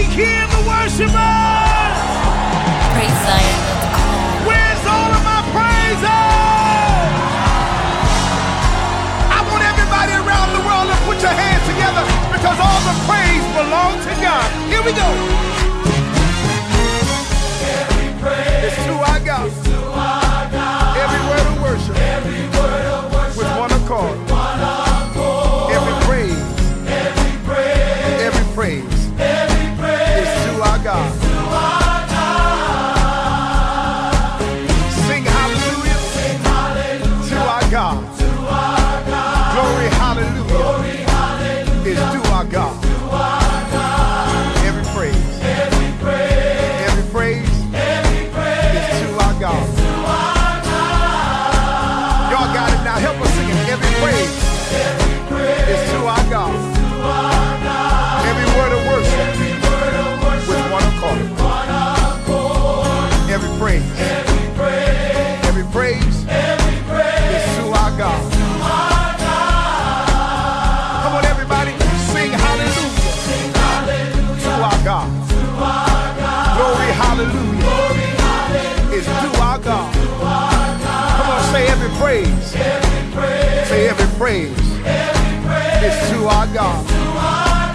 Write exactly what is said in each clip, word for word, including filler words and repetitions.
hear the worshipers? Praise Zion dot com. Where's all of my praises? I want everybody around the world to put your hands together because all the praise belongs to God. Here we go. Every praise It's to our God. is to our God. Every word of worship Every word of worship with one accord. one accord. Every praise, Every praise, every praise every praise is to our God. to our God. Sing hallelujah Sing hallelujah to our God. to our God. Glory hallelujah Glory hallelujah is to our God. to our God. Every praise, Every praise, every praise every praise is to our God. to our God. Y'all got it now. Help us sing it. Every praise Every praise is to our God. to our God. Every word of worship Every word of worship with one accord. one accord. Every praise, Every praise, every praise every praise is to our God. to our God. Come on, everybody, sing hallelujah Sing hallelujah to our God. to our God. Glory hallelujah Glory hallelujah is to our God. to our God. Come on, say every praise. Every praise, Say every praise every praise is to our God. to our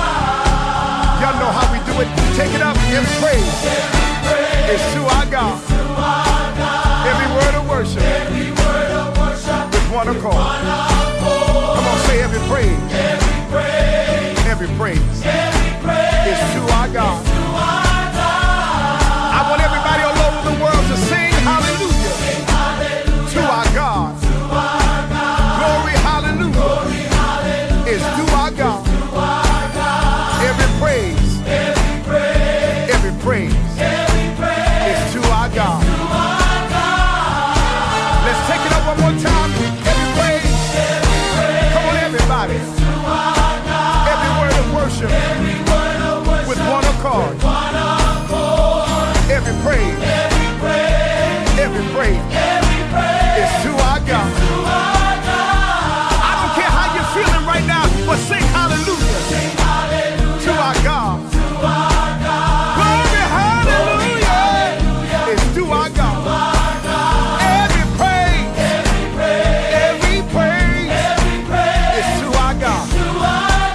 God. Y'all know how we do it. Take it up. Every praise Every praise is to our God. to our God. Every word of worship Every word of worship with one accord. one accord. Come on, say every praise. Every praise, Every praise every praise is to our God. to our God. I want everybody all over the world to sing hallelujah Sing hallelujah to our God. to our God. Glory hallelujah Glory hallelujah is to our God. to our God. Every praise, Every praise, every praise every praise is to our God. to our God. Let's take it up one more time. Every praise. Every praise Come on, everybody. to our God. Every word of worship Every word of worship with one accord. one accord. Every praise, Every praise, every praise every praise is to our God. to our God. I don't care how you're feeling right now, but sing hallelujah Sing hallelujah to our God. to our God. Glory hallelujah is to our God. Our God. Every praise, Every praise, every praise every praise is to our God. to our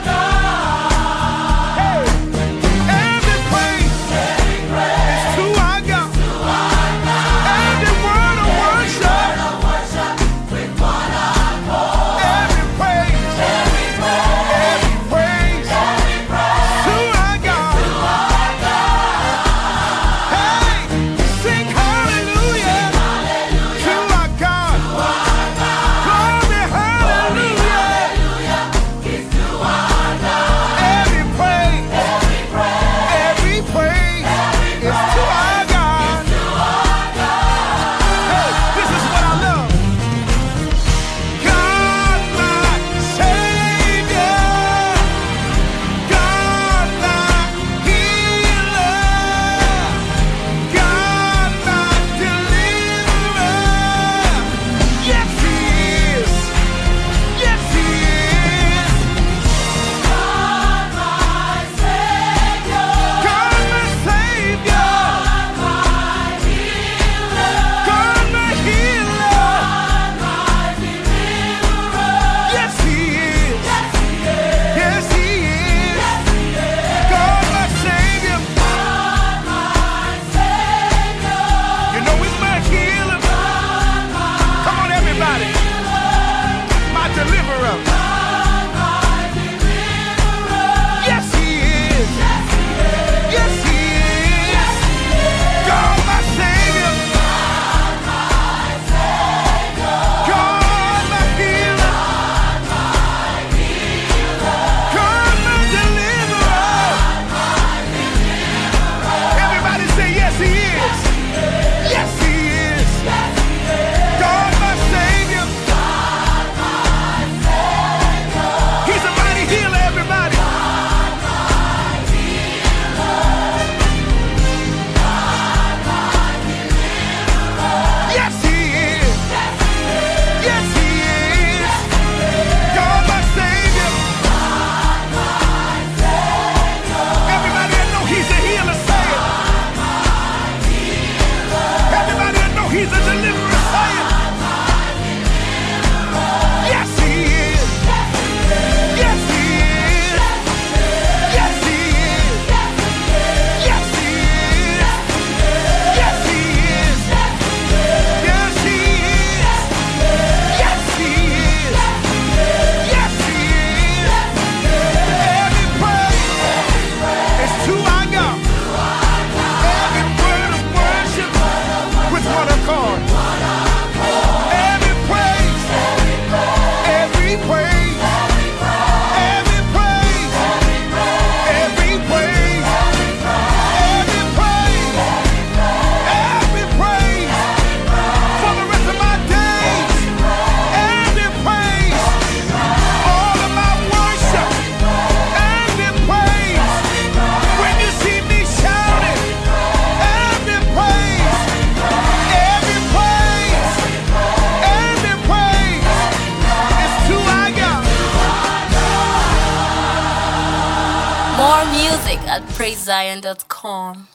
God. Hey, every praise Every praise is to our God. to More music at praisezion dot com.